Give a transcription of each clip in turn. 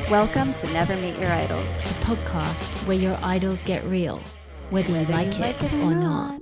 Welcome to Never Meet Your Idols, a podcast where your idols get real, whether you like it or not.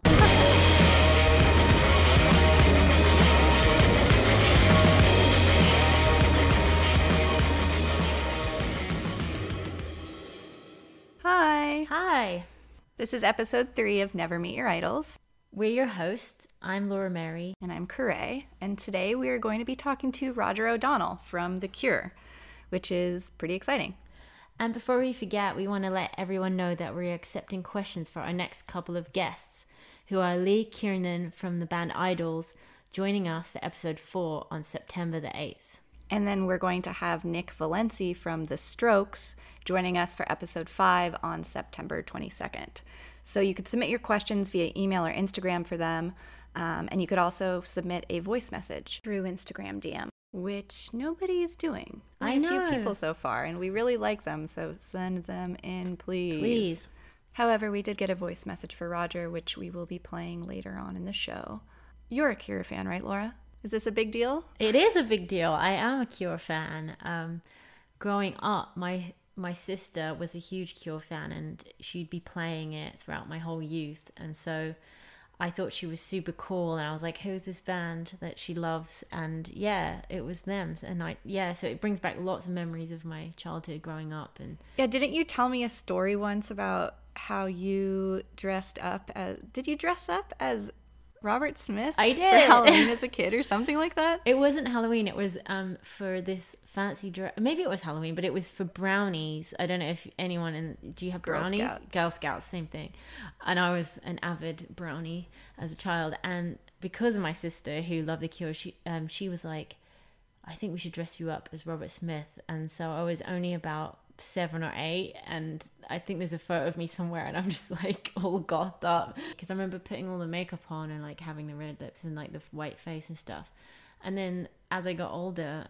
Hi. Hi, This is episode 3 of Never Meet Your Idols, we're your hosts. I'm Laura Mary. and I'm Corey. And today we are going to be talking to Roger O'Donnell from The Cure, which is pretty exciting. And before we forget, we want to let everyone know that we're accepting questions for our next couple of guests, who are Lee Kiernan from the band Idols, joining us for episode 4 on September the 8th. And then we're going to have Nick Valenci from The Strokes joining us for episode 5 on September 22nd. So you could submit your questions via email or Instagram for them. And you could also submit a voice message through Instagram DM, which nobody's doing. I Only know. a few people so far, and we really like them, so send them in, please. Please. However, we did get a voice message for Roger, which we will be playing later on in the show. You're a Cure fan, right, Laura? Is this a big deal? It is a big deal. I am a Cure fan. Growing up, my sister was a huge Cure fan, and she'd be playing it throughout my whole youth. And so I thought she was super cool, and I was like, who's this band that she loves? And yeah, it was them. And so it brings back lots of memories of my childhood growing up. And Yeah, didn't you tell me a story once about how you dressed up as... Did you dress up as Robert Smith? I For did. Halloween as a kid or something like that? it wasn't Halloween. It was for this fancy dress. Maybe it was Halloween, but it was for brownies. I don't know if anyone do you have Girl brownies? Scouts. Girl Scouts, same thing. And I was an avid brownie as a child, and because of my sister who loved The Cure, she was like, I think we should dress you up as Robert Smith. And so I was only about 7 or 8, and I think there's a photo of me somewhere, and I'm just like all gothed up because I remember putting all the makeup on and like having the red lips and like the white face and stuff. And then as I got older,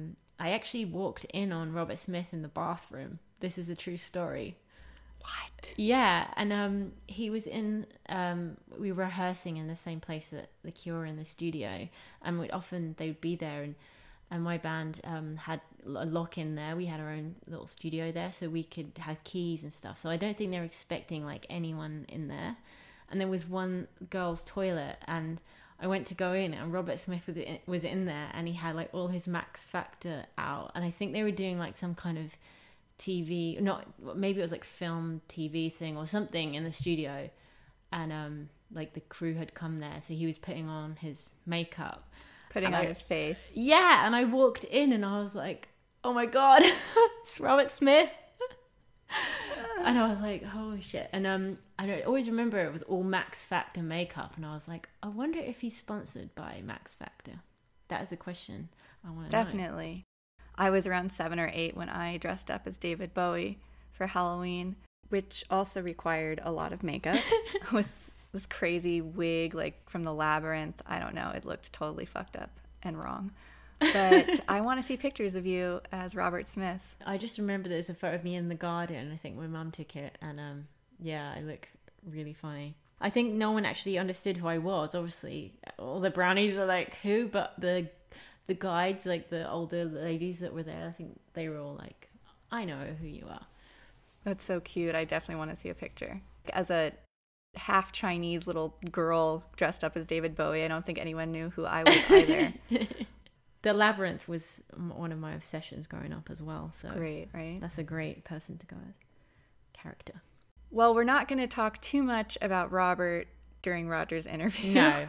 I actually walked in on Robert Smith in the bathroom. This is a true story. What? Yeah, and he was in. We were rehearsing in the same place that The Cure in the studio, and they'd be there, and my band had a lock in there. We had our own little studio there, so we could have keys and stuff. So I don't think they were expecting like anyone in there. And there was one girl's toilet, and I went to go in, and Robert Smith was in there, and he had like all his Max Factor out. And I think they were doing like some kind of TV, maybe it was like film TV thing or something in the studio. And like the crew had come there, so he was putting on his makeup. Putting on his face. Yeah, and I walked in and I was like, oh my God, it's Robert Smith. And I was like, holy shit. And I always remember it was all Max Factor makeup. And I was like, I wonder if he's sponsored by Max Factor. That is a question I want to know. Definitely. I was around 7 or 8 when I dressed up as David Bowie for Halloween, which also required a lot of makeup with this crazy wig like from the Labyrinth. I don't know. It looked totally fucked up and wrong. But I want to see pictures of you as Robert Smith. I just remember there's a photo of me in the garden. I think my mum took it. And yeah, I look really funny. I think no one actually understood who I was. Obviously, all the brownies were like, who? But the guides, like the older ladies that were there, I think they were all like, I know who you are. That's so cute. I definitely want to see a picture. As a half Chinese little girl dressed up as David Bowie, I don't think anyone knew who I was either. The Labyrinth was one of my obsessions growing up as well. So Great, right? that's a great person to go as. Character. Well, we're not going to talk too much about Robert during Roger's interview. No.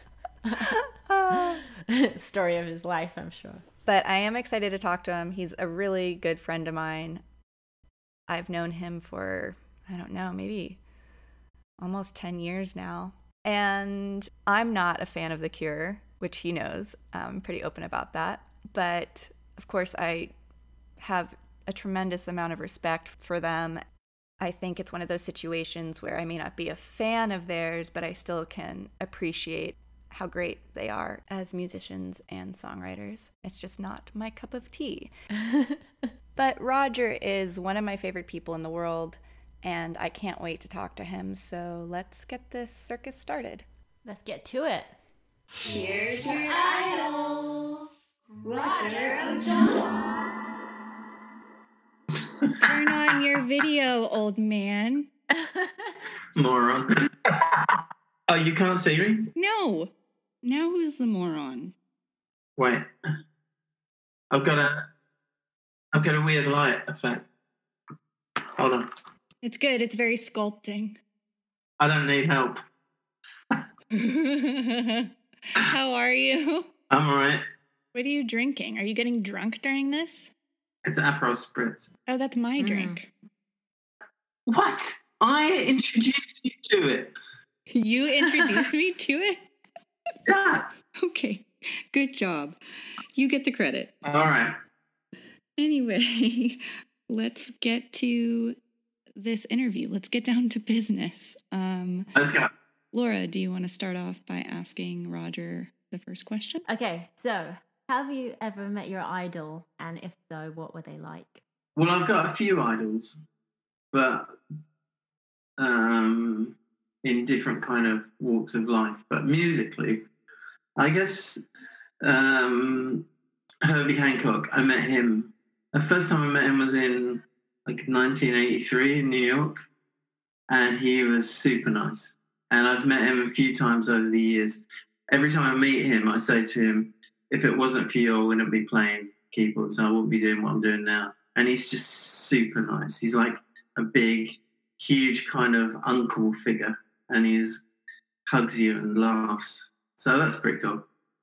Story of his life, I'm sure. But I am excited to talk to him. He's a really good friend of mine. I've known him for, I don't know, maybe almost 10 years now. And I'm not a fan of The Cure, which he knows. I'm pretty open about that. But of course, I have a tremendous amount of respect for them. I think it's one of those situations where I may not be a fan of theirs, but I still can appreciate how great they are as musicians and songwriters. It's just not my cup of tea. But Roger is one of my favorite people in the world, and I can't wait to talk to him. So let's get this circus started. Let's get to it. Here's your idol, Roger O'Donnell. Turn on your video, old man. Moron. Oh, you can't see me? No. Now who's the moron? Wait. I've got a weird light effect. Hold on. It's good. It's very sculpting. I don't need help. How are you? I'm alright. What are you drinking? Are you getting drunk during this? It's Aperol Spritz. Oh, that's my drink. What? I introduced you to it. You introduced me to it? Yeah. Okay. Good job. You get the credit. All right. Anyway, let's get to this interview. Let's get down to business. Let's go. Laura, do you want to start off by asking Roger the first question? Okay, so have you ever met your idol? And if so, what were they like? Well, I've got a few idols, but in different kind of walks of life. But musically, I guess Herbie Hancock, I met him. The first time I met him was in like 1983 in New York, and he was super nice. And I've met him a few times over the years. Every time I meet him, I say to him, if it wasn't for you, I wouldn't be playing keyboards. I wouldn't be doing what I'm doing now. And he's just super nice. He's like a big, huge kind of uncle figure, and he hugs you and laughs. So that's pretty cool.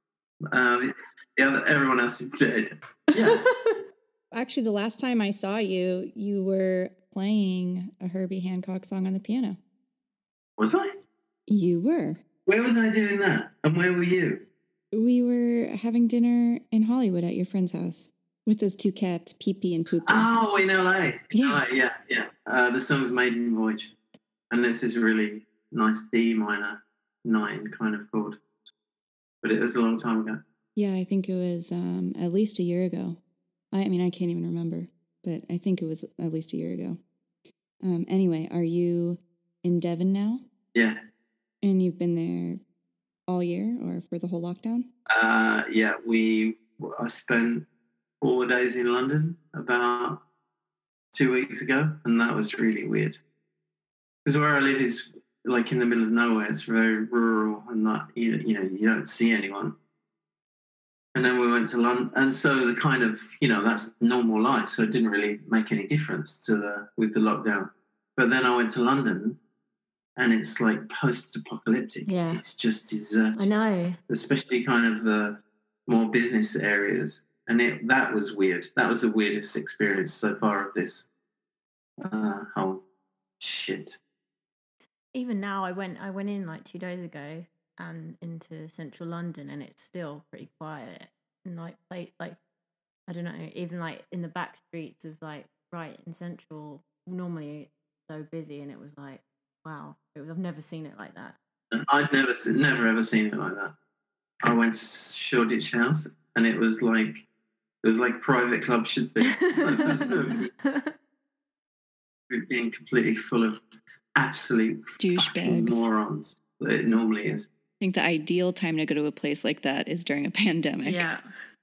Everyone else is dead. Yeah. Actually, the last time I saw you, you were playing a Herbie Hancock song on the piano. Was I? You were. Where was I doing that? And where were you? We were having dinner in Hollywood at your friend's house with those two cats, Pee-Pee and Poo-Poo. Oh, in LA. Yeah. Yeah. The song's Maiden Voyage. And this is a really nice D minor 9 kind of chord. But it was a long time ago. Yeah, I think it was at least a year ago. I mean, I can't even remember, but I think it was at least a year ago. Anyway, are you in Devon now? Yeah. And you've been there all year or for the whole lockdown? Yeah, I spent 4 days in London about 2 weeks ago, and that was really weird. Because where I live is like in the middle of nowhere. It's very rural, and not you don't see anyone. And then we went to London, and so the kind of that's normal life. So it didn't really make any difference with the lockdown. But then I went to London, and it's like post-apocalyptic. Yeah. It's just deserted. I know. Especially kind of the more business areas. And that was weird. That was the weirdest experience so far of this whole shit. Even now, I went in like 2 days ago and into central London, and it's still pretty quiet. And like I don't know, even like in the back streets of like right in central, normally it's so busy, and it was like, wow, I've never seen it like that. I'd never ever seen it like that. I went to Shoreditch House, and it was like private clubs should be. Being completely full of absolute douchebags, morons that it normally is. I think the ideal time to go to a place like that is during a pandemic. Yeah.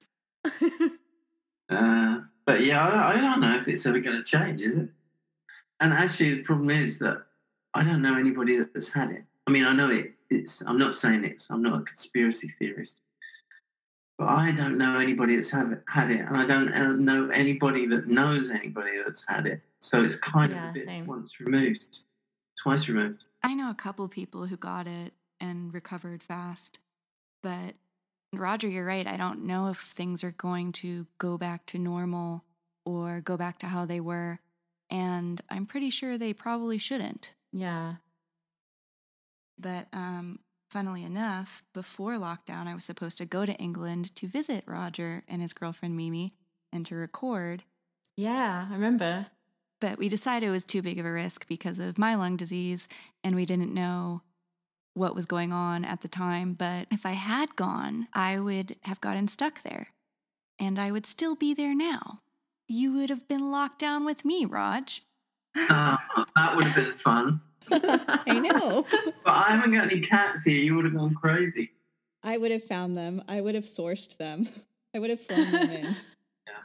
But yeah, I don't know if it's ever going to change, is it? And actually, the problem is that I don't know anybody that's had it. I mean, I know I'm not saying I'm not a conspiracy theorist, but I don't know anybody that's had it, and I don't know anybody that knows anybody that's had it. So it's kind of a bit twice removed. I know a couple people who got it and recovered fast, but Roger, you're right. I don't know if things are going to go back to normal or go back to how they were, and I'm pretty sure they probably shouldn't. Yeah. But funnily enough, before lockdown, I was supposed to go to England to visit Roger and his girlfriend Mimi and to record. Yeah, I remember. But we decided it was too big of a risk because of my lung disease, and we didn't know what was going on at the time. But if I had gone, I would have gotten stuck there, and I would still be there now. You would have been locked down with me, Raj. That would have been fun. I know. But I haven't got any cats here. You would have gone crazy. I would have found them. I would have sourced them. I would have flown them in. Yeah.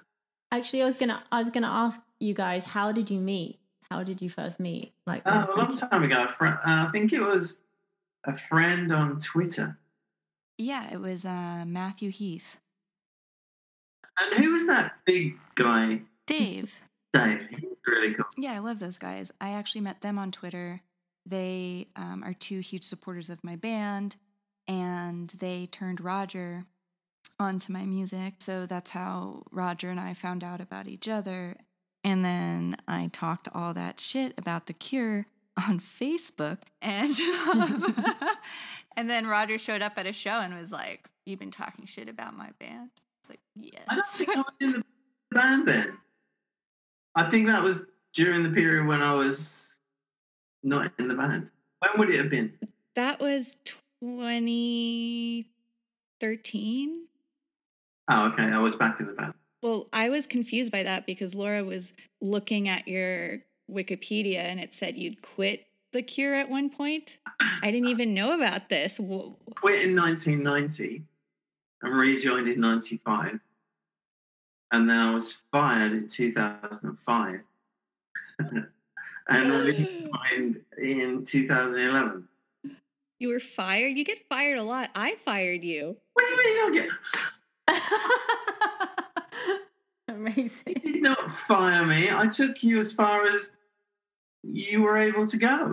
Actually, I was gonna ask you guys, how did you meet? How did you first meet? Like, A long time ago. I think it was a friend on Twitter. Yeah, it was Matthew Heath. And who was that big guy? Dave. Dave. He was really cool. Yeah, I love those guys. I actually met them on Twitter. They are two huge supporters of my band, and they turned Roger onto my music. So that's how Roger and I found out about each other. And then I talked all that shit about The Cure on Facebook, and and then Roger showed up at a show and was like, "You've been talking shit about my band." Like, yes. I don't think I was in the band then. I think that was during the period when I was not in the band. When would it have been? That was 2013. Oh, okay. I was back in the band. Well, I was confused by that because Laura was looking at your Wikipedia and it said you'd quit The Cure at one point. I didn't even know about this. Quit in 1990 and rejoined in 95. And then I was fired in 2005 and rejoined in 2011. You were fired? You get fired a lot. I fired you. What do you mean I get... Amazing. You did not fire me. I took you as far as you were able to go.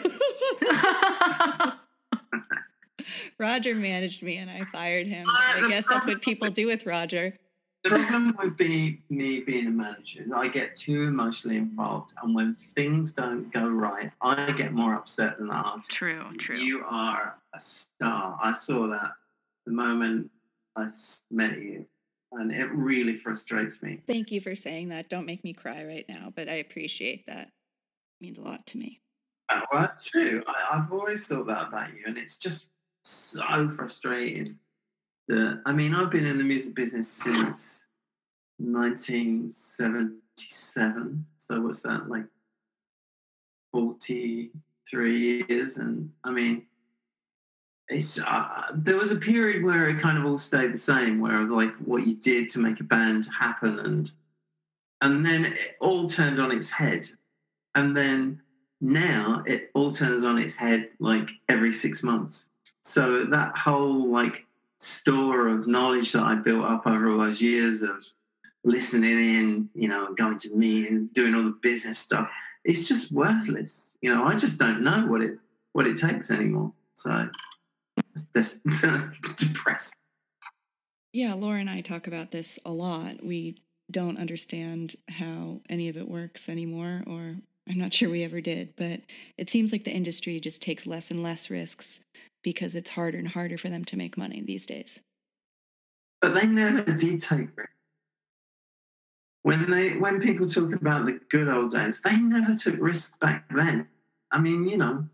Roger managed me and I fired him. I guess that's what people do with Roger. The problem with me being a manager is I get too emotionally involved, and when things don't go right, I get more upset than the artist. True. You are a star. I saw that the moment I met you, and it really frustrates me. Thank you for saying that. Don't make me cry right now, but I appreciate that. It means a lot to me. Well, that's true. I've always thought that about you, and it's just so frustrating. I mean, I've been in the music business since 1977. So what's that, like 43 years? And I mean, it's there was a period where it kind of all stayed the same, where like what you did to make a band happen, and then it all turned on its head, and then now it all turns on its head like every 6 months. So that whole like store of knowledge that I built up over all those years of listening in, going to meetings, doing all the business stuff, it's just worthless. I just don't know what it takes anymore. So that's depressing. Yeah, Laura and I talk about this a lot. We don't understand how any of it works anymore, or I'm not sure we ever did, but it seems like the industry just takes less and less risks because it's harder and harder for them to make money these days. But they never did take risks. When people talk about the good old days, they never took risks back then. I mean,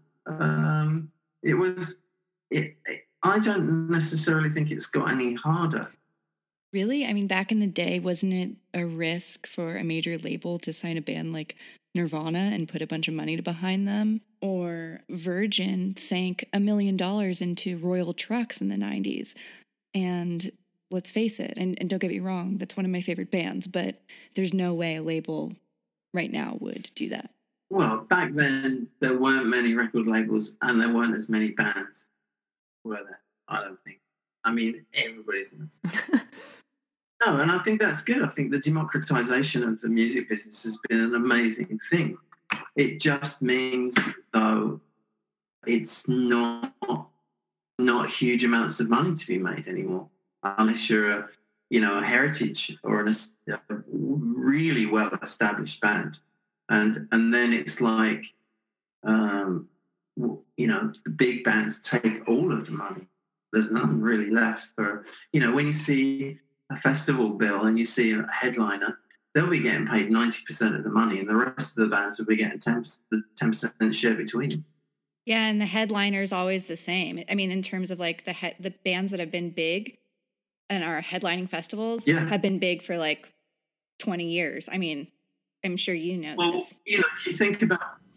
I don't necessarily think it's got any harder. Really? I mean, back in the day, wasn't it a risk for a major label to sign a band like Nirvana and put a bunch of money behind them? Or Virgin sank $1 million into Royal Trucks in the 90s. And let's face it, and don't get me wrong, that's one of my favorite bands, but there's no way a label right now would do that. Well, back then, there weren't many record labels and there weren't as many bands, were there? I don't think. I mean, everybody's in this. No, and I think that's good. I think the democratization of the music business has been an amazing thing. It just means, though, it's not huge amounts of money to be made anymore, unless you're a heritage or a really well-established band, and then it's like, the big bands take all of the money. There's nothing really left for when you see a festival bill and you see a headliner, they'll be getting paid 90% of the money, and the rest of the bands will be getting 10% share between them. Yeah, and the headliner is always the same. I mean, in terms of like the bands that have been big and are headlining festivals have been big for like 20 years. I mean, I'm sure you know this. If you think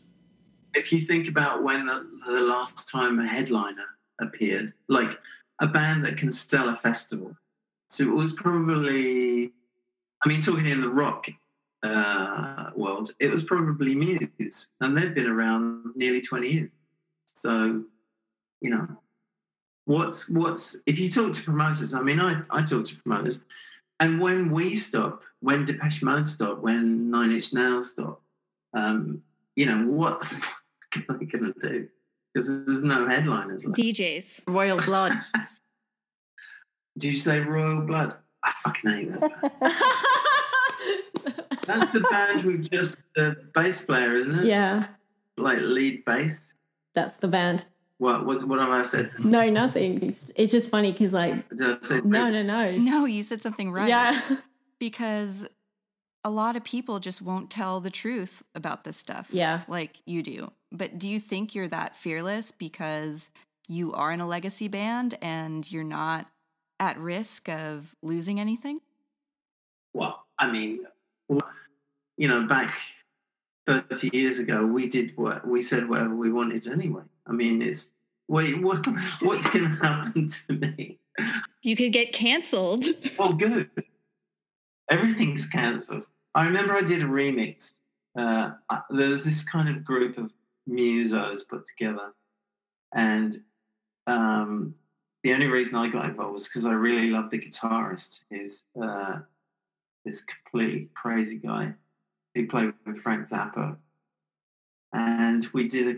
about when the last time a headliner appeared, like a band that can sell a festival. So it was probably, I mean, talking in the rock world, it was probably Muse, and they've been around nearly 20 years. So, you know, what's if you talk to promoters, I mean, I talk to promoters, and when we stop, when Depeche Mode stop, when Nine Inch Nails stop, you know, what the fuck are they going to do? Because there's no headliners left. DJs. Royal Blood. Did you say Royal Blood? I fucking hate that band. That's the band with just the bass player, isn't it? Yeah, Like lead bass. that's the band. What have I said? No, nothing. It's just funny because, like, Did I say no. No, you said something right. Yeah. Because a lot of people just won't tell the truth about this stuff. Yeah. Like you do. But do you think you're that fearless because you are in a legacy band and you're not at risk of losing anything? Well, I mean, you know, back 30 years ago, we said whatever we wanted anyway. I mean, what's going to happen to me? You could get cancelled. Oh, good. Everything's cancelled. I remember I did a remix. There was this kind of group of musos put together, and the only reason I got involved was because I really loved the guitarist, who's this completely crazy guy who played with Frank Zappa. And we did a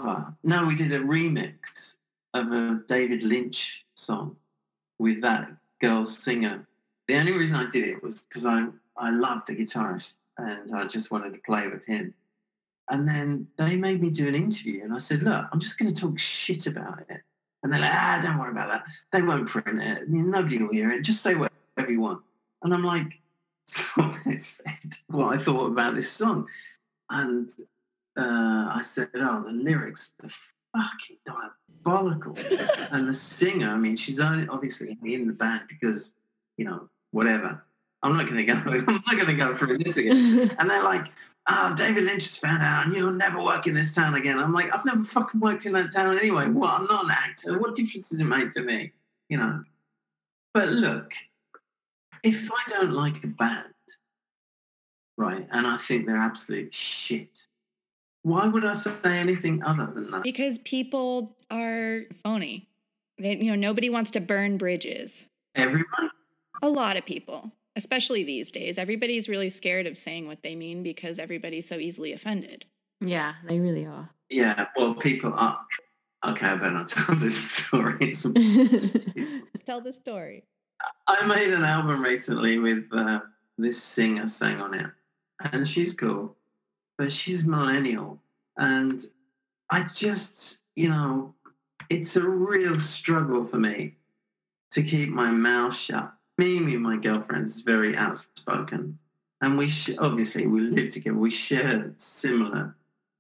remix of a David Lynch song with that girl singer. The only reason I did it was because I loved the guitarist and I just wanted to play with him. And then they made me do an interview, and I said, look, I'm just going to talk shit about it. And they're like, don't worry about that. They won't print it. Nobody will hear it. Just say whatever you want. And I'm like, so I said what I thought about this song. And I said, the lyrics are fucking diabolical. And the singer, I mean, she's only obviously in the band because, you know, whatever. I'm not going to go through this again. And they're like, David Lynch has found out and you'll never work in this town again. I'm like, I've never fucking worked in that town anyway. What? I'm not an actor. What difference does it make to me? You know? But look, if I don't like a band, right, and I think they're absolute shit, why would I say anything other than that? Because people are phony. Nobody wants to burn bridges. Everyone? A lot of people, especially these days. Everybody's really scared of saying what they mean because everybody's so easily offended. Yeah, they really are. Yeah, well, people are. Okay, I better not tell this story. Let's tell the story. I made an album recently with this singer sang on it, and she's cool, but she's millennial, and I just, it's a real struggle for me to keep my mouth shut. Mimi, my girlfriend, is very outspoken, and we obviously we live together. We share similar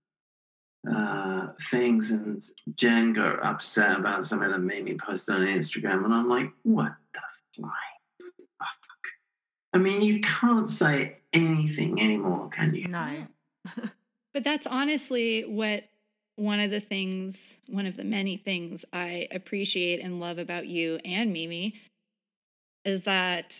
things, and Jen got upset about something that Mimi posted on Instagram, and I'm like, what the flying fuck? I mean, you can't say anything anymore, can you? No. But that's honestly one of the many things I appreciate and love about you and Mimi is that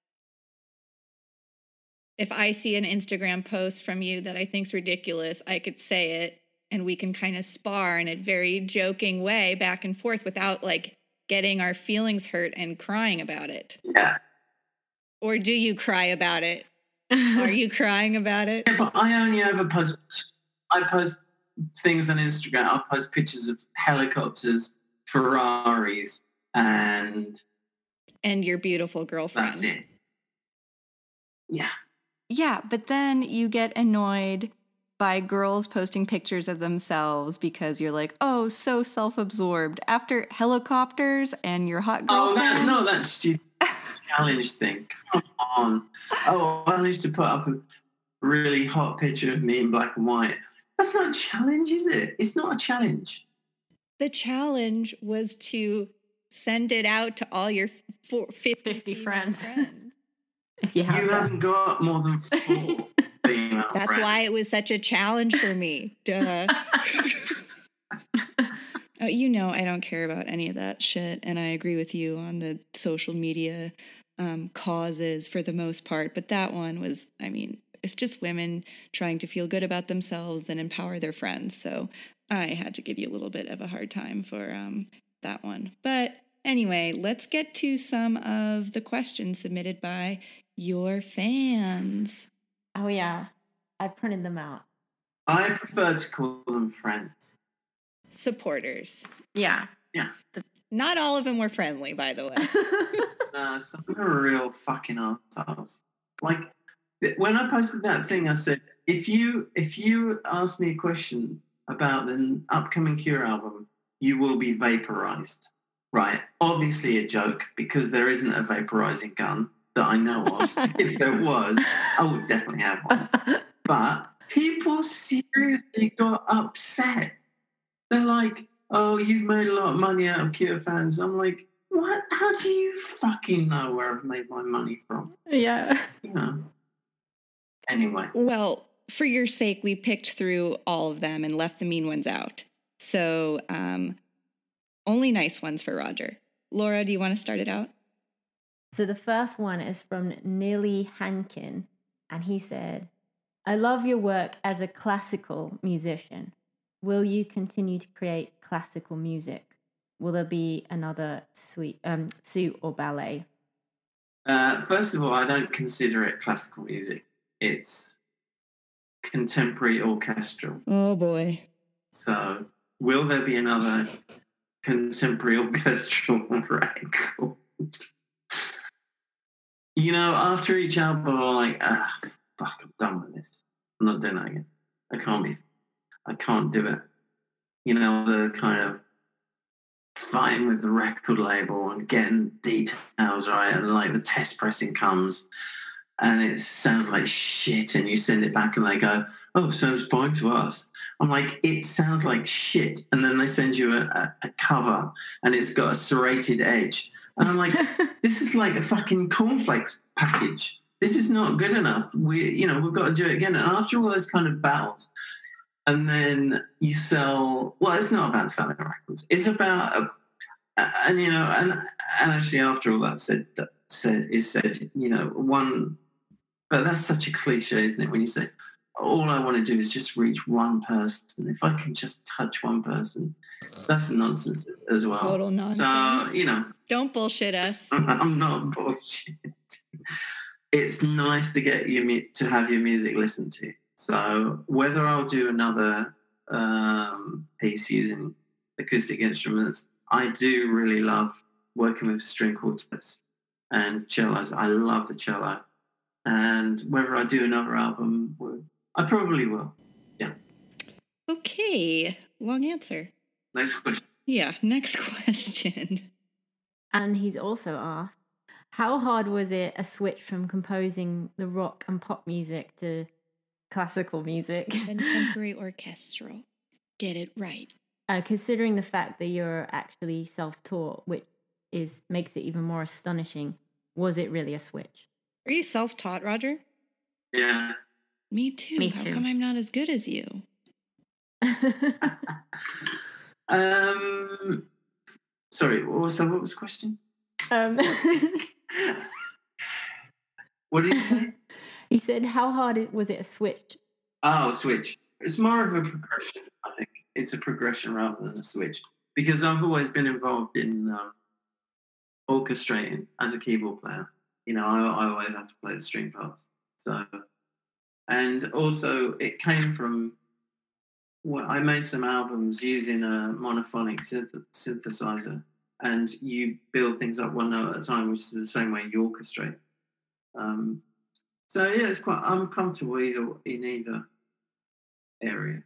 if I see an Instagram post from you that I think's ridiculous, I could say it and we can kind of spar in a very joking way back and forth without like getting our feelings hurt and crying about it. Yeah. Or do you cry about it? Are you crying about it? Yeah, but I only ever post things on Instagram. I post pictures of helicopters, Ferraris, and your beautiful girlfriend. That's it. Yeah. Yeah, but then you get annoyed by girls posting pictures of themselves because you're like, oh, so self-absorbed. After helicopters and your hot girlfriend. Oh, that stupid challenge thing. Come on. Oh, I managed to put up a really hot picture of me in black and white. That's not a challenge, is it? It's not a challenge. The challenge was to send it out to all your 50 friends. If you haven't got more than 4 female That's friends. why it was such a challenge for me. Duh. Oh, I don't care about any of that shit, and I agree with you on the social media causes for the most part. But that one was, I mean, it's just women trying to feel good about themselves and empower their friends. So I had to give you a little bit of a hard time for that one. But anyway, let's get to some of the questions submitted by your fans. Oh, yeah. I printed them out. I prefer to call them friends. Supporters. Yeah. Yeah. Not all of them were friendly, by the way. Some are real fucking assholes. Like, when I posted that thing, I said, if you ask me a question about the upcoming Cure album, you will be vaporized. Right. Obviously a joke, because there isn't a vaporizing gun that I know of. If there was, I would definitely have one. But people seriously got upset. They're like, oh, you've made a lot of money out of Cure fans. I'm like, what? How do you fucking know where I've made my money from? Yeah. You know. Anyway. Well, for your sake, we picked through all of them and left the mean ones out. So, only nice ones for Roger. Laura, do you want to start it out? So the first one is from Neely Hankin, and he said, I love your work as a classical musician. Will you continue to create classical music? Will there be another suite or ballet? First of all, I don't consider it classical music. It's contemporary orchestral. Oh, boy. So, will there be another contemporary orchestral record? You know, after each album, I'm like, fuck, I'm done with this. I'm not doing that again. I can't do it. You know, the kind of fighting with the record label and getting details right, and like the test pressing comes and it sounds like shit, and you send it back and they go, oh, sounds fine to us. I'm like, it sounds like shit. And then they send you a cover and it's got a serrated edge. And I'm like, this is like a fucking cornflakes package. This is not good enough. We've got to do it again. And after all those kind of battles, and then you sell, well, it's not about selling records. It's about, and actually after all that said, but that's such a cliche, isn't it? When you say, all I want to do is just reach one person. If I can just touch one person, that's nonsense as well. Total nonsense. So, don't bullshit us. I'm not bullshit. It's nice to get to have your music listened to. So whether I'll do another piece using acoustic instruments, I do really love working with string quartets and cellos. I love the cello. And whether I do another album, I probably will. Yeah. Okay. Long answer. Next question. Yeah, next question. And he's also asked, how hard was it a switch from composing the rock and pop music to classical music? Contemporary orchestral. Get it right. Considering the fact that you're actually self-taught, which makes it even more astonishing, was it really a switch? Are you self-taught, Roger? Yeah. Me too. Me How too. come I'm not as good as you? Sorry, what was the question? What did you say? He said, how hard was it a switch? Oh, switch. It's more of a progression, I think. It's a progression rather than a switch. Because I've always been involved in orchestrating as a keyboard player. I always have to play the string parts. So, and also it came from, I made some albums using a monophonic synthesizer, and you build things up one note at a time, which is the same way you orchestrate. So yeah, I'm comfortable in either area.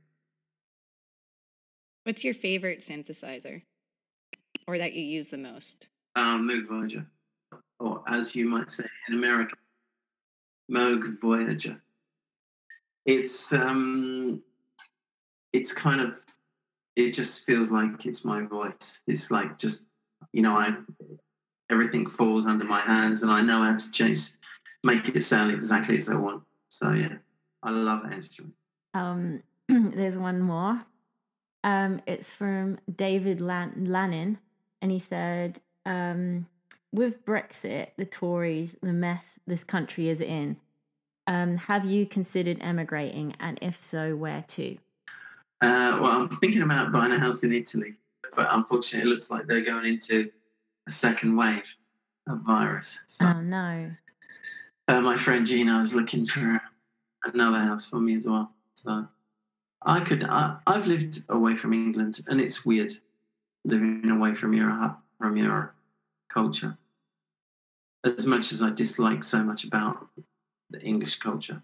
What's your favorite synthesizer? Or that you use the most? Moog Voyager. Or as you might say in America, Moog Voyager. It's kind of, it just feels like it's my voice. It's like just, everything falls under my hands and I know how to make it sound exactly as I want. So yeah, I love that instrument. There's one more. It's from David Lannin, and he said, with Brexit, the Tories, the mess this country is in, have you considered emigrating? And if so, where to? Well, I'm thinking about buying a house in Italy, but unfortunately, it looks like they're going into a second wave of virus. So, Oh, no. my friend Gina is looking for another house for me as well. So I've lived away from England, and it's weird living away from your culture. As much as I dislike so much about the English culture,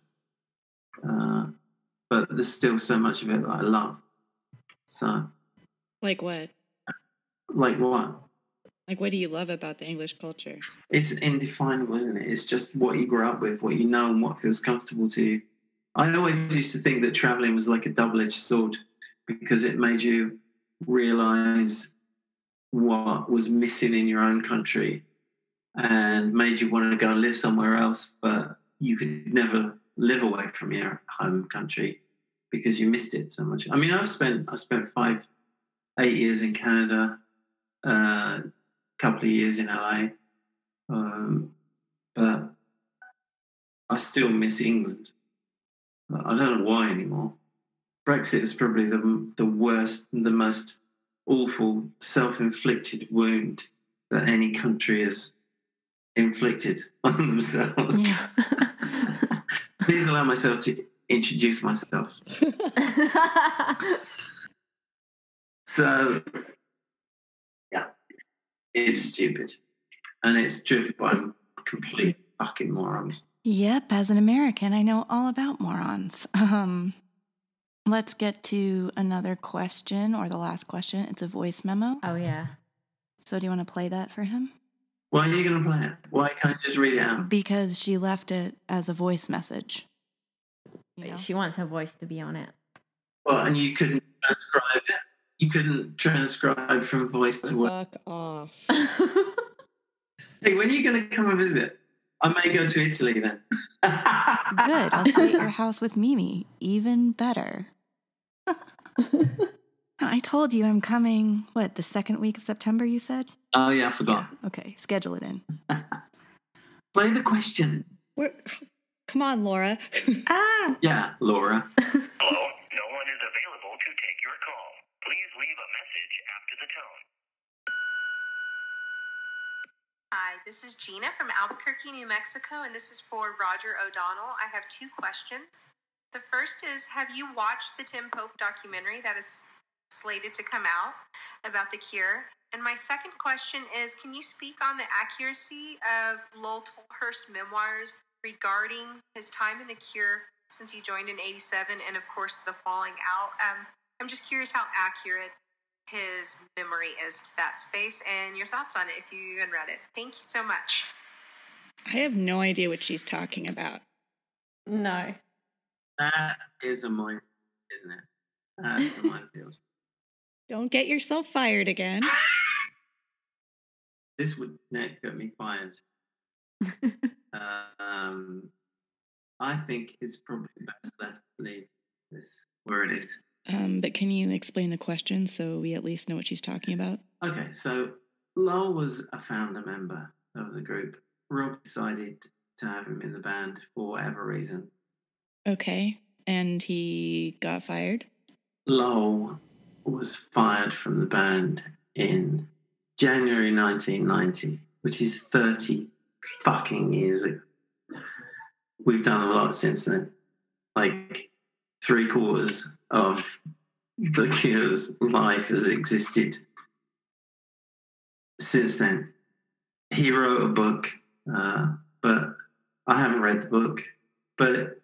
but there's still so much of it that I love. So, Like what? like what? Like what do you love about the English culture? It's indefinable, isn't it? It's just what you grew up with, what you know, and what feels comfortable to you. I always used to think that traveling was like a double-edged sword because it made you realize what was missing in your own country and made you want to go and live somewhere else, but you could never live away from your home country because you missed it so much. I mean, I spent 8 years in Canada, a couple of years in LA, but I still miss England. I don't know why anymore. Brexit is probably the worst, the most awful self-inflicted wound that any country has inflicted on themselves. Yeah. Please allow myself to introduce myself. So, yeah, it's stupid. And it's driven by complete fucking morons. Yep, as an American, I know all about morons. Let's get to another question, or the last question. It's a voice memo. Oh, yeah. So do you want to play that for him? Why are you going to play it? Why can't I just read it out? Because she left it as a voice message. You know? She wants her voice to be on it. Well, and you couldn't transcribe it? You couldn't transcribe from voice to word? Fuck off. Hey, when are you going to come and visit? I may go to Italy then. Good. I'll stay at your house with Mimi. Even better. I told you I'm coming, the second week of September, you said? Oh, yeah, I forgot. Yeah. Okay, schedule it in. Play the question. Come on, Laura. Yeah, Laura. Hello, no one is available to take your call. Please leave a message after the tone. Hi, this is Gina from Albuquerque, New Mexico, and this is for Roger O'Donnell. I have 2 questions. The first is, have you watched the Tim Pope documentary that is slated to come out about the Cure? And my second question is, can you speak on the accuracy of Lowell Tolhurst's memoirs regarding his time in the Cure since he joined in '87 and, of course, the falling out? I'm just curious how accurate his memory is to that space and your thoughts on it if you even read it. Thank you so much. I have no idea what she's talking about. No. That is a minefield, isn't it? That's a minefield. Don't get yourself fired again. This would get me fired. I think it's probably best left to leave this where it is. But can you explain the question so we at least know what she's talking about? Okay, so Lowell was a founder member of the group. Rob decided to have him in the band for whatever reason. Okay, and he got fired? Lowell was fired from the band in January 1990, which is 30 fucking years ago. We've done a lot since then. Like 3/4 of the Cure's life has existed since then. He wrote a book, but I haven't read the book. But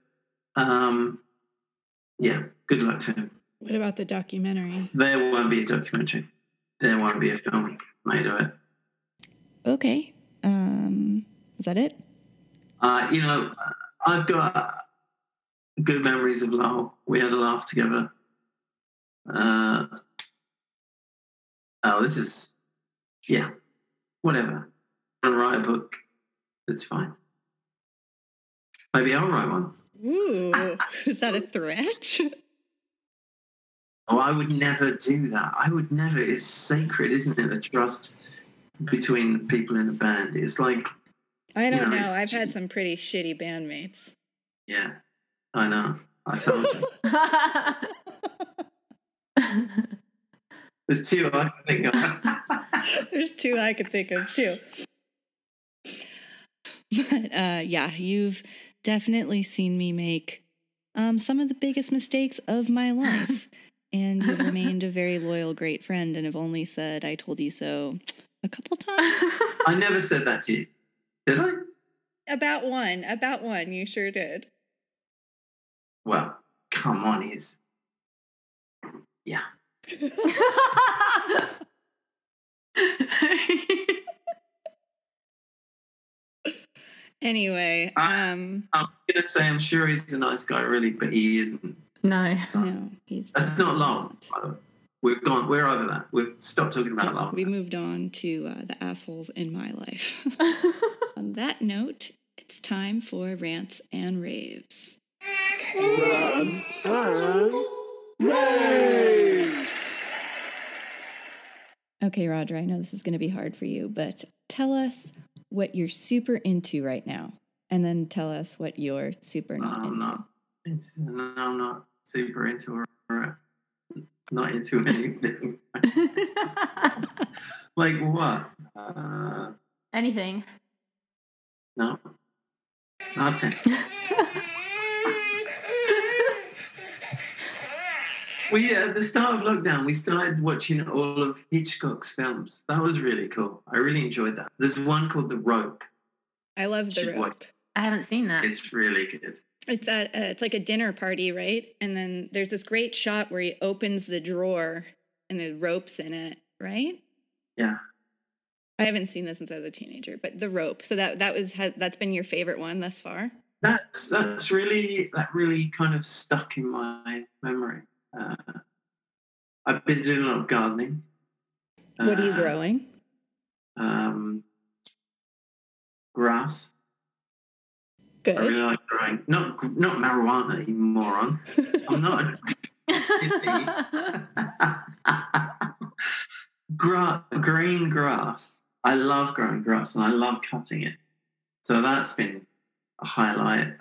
yeah, good luck to him. What about the documentary? There won't be a documentary. There won't be a film made of it. Okay. Is that it? I've got good memories of Lowell. We had a laugh together. Whatever. I'll write a book. It's fine. Maybe I'll write one. Ooh, is that a threat? Oh, I would never do that. I would never. It's sacred, isn't it? The trust between people in a band. It's like, I don't know. it's- I've had some pretty shitty bandmates. yeah, I know. I told you. There's two I can think of. There's two I could think of too. But yeah, you've definitely seen me make some of the biggest mistakes of my life. And you've remained a very loyal, great friend and have only said, I told you so a couple times. I never said that to you. Did I? About one, you sure did. Well, come on, he's... Yeah. Anyway, I'm going to say I'm sure he's a nice guy, really, but he isn't. No. No, he's That's not long, by the way. We're over that. We've stopped talking about love. We moved on to the assholes in my life. On that note, it's time for rants and raves. Okay, Roger, I know this is going to be hard for you, but tell us what you're super into right now, and then tell us what you're super not into. I'm not super into or not into anything. Like what? Anything. No. Nothing. At the start of lockdown, we started watching all of Hitchcock's films. That was really cool. I really enjoyed that. There's one called The Rope. I love The Rope. I haven't seen that. It's really good. It's at it's like a dinner party, right? And then there's this great shot where he opens the drawer and the rope's in it, right? Yeah. I haven't seen this since I was a teenager, but The Rope. So that's been your favorite one thus far? That really kind of stuck in my memory. I've been doing a lot of gardening. What are you growing? Grass. Good. I really like growing. Not marijuana, you moron. I'm not. Green grass. I love growing grass and I love cutting it. So that's been a highlight.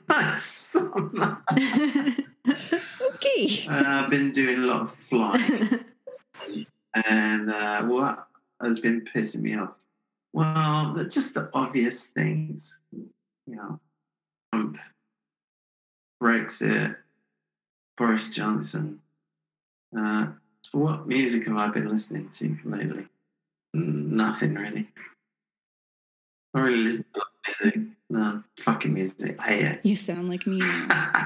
Okay. I've been doing a lot of flying. And what has been pissing me off? Well, just the obvious things. Trump, Brexit, Boris Johnson. What music have I been listening to lately? Nothing really. I don't really listen to music. No, fucking music. I hate it. You sound like me now.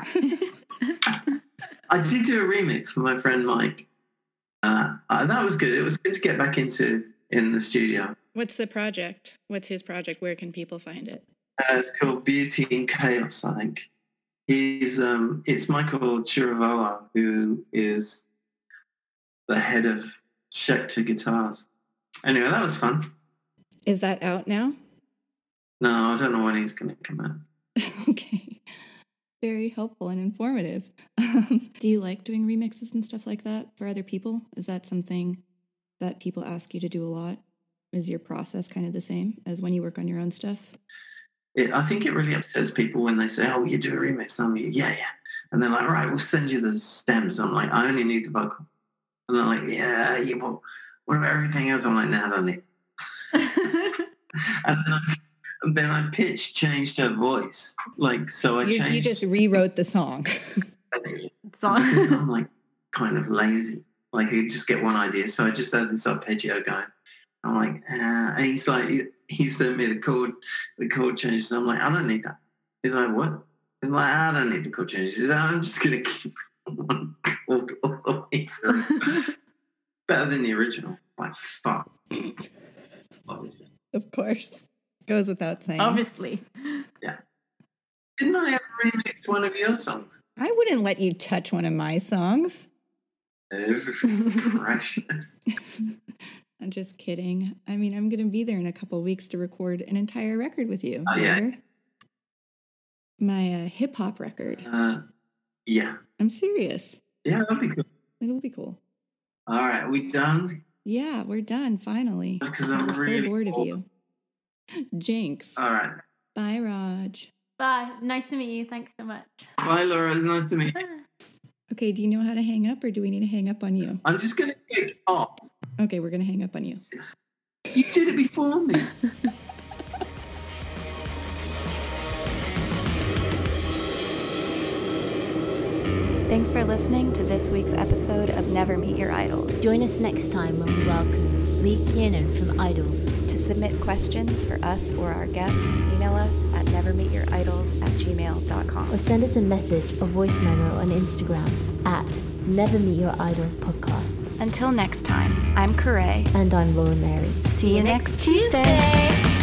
I did do a remix with my friend Mike. That was good. It was good to get back in the studio. What's the project? What's his project? Where can people find it? It's called Beauty in Chaos, I think. It's Michael Chiravala, who is the head of Schecter Guitars. Anyway, that was fun. Is that out now? No, I don't know when he's going to come out. Okay. Very helpful and informative. Do you like doing remixes and stuff like that for other people? Is that something that people ask you to do a lot? Is your process kind of the same as when you work on your own stuff? I think it really upsets people when they say, "Oh, you do a remix?" I'm like, yeah. And they're like, "Right, we'll send you the stems." I'm like, "I only need the vocal." And they're like, "Yeah, well, what about everything else?" I'm like, "No, I don't need it." and then I pitch changed her voice. Like, so I changed. You just rewrote the song. Because I'm like kind of lazy. Like, I just get one idea. So I just had this arpeggio going. I'm like, and he's like, he sent me the chord changes. I'm like, I don't need that. He's like, what? I'm like, I don't need the chord changes. He's like, I'm just going to keep one chord all the way through. Better than the original. Like, fuck. Obviously. Of course. Goes without saying. Obviously. Yeah. Didn't I ever remix one of your songs? I wouldn't let you touch one of my songs. Precious. I'm just kidding. I mean, I'm going to be there in a couple of weeks to record an entire record with you. Oh, yeah. My hip-hop record. Yeah. I'm serious. Yeah, that'd be cool. It'll be cool. All right, are we done? Yeah, we're done finally. Because I'm We're really so bored bored. of you. Jinx. All right. Bye, Raj. Bye. Nice to meet you. Thanks so much. Bye, Laura. It's nice to meet you. Okay, do you know how to hang up or do we need to hang up on you? I'm just going to kick off. Okay, we're going to hang up on you. You did it before me. Thanks for listening to this week's episode of Never Meet Your Idols. Join us next time when we welcome Lee Kiernan from Idols. To submit questions for us or our guests, email us at nevermeetyouриdols@gmail.com. Or send us a message or voice memo on Instagram at Never Meet Your Idols Podcast. Until next time, I'm Corray. And I'm Laura Mary. See you next Tuesday.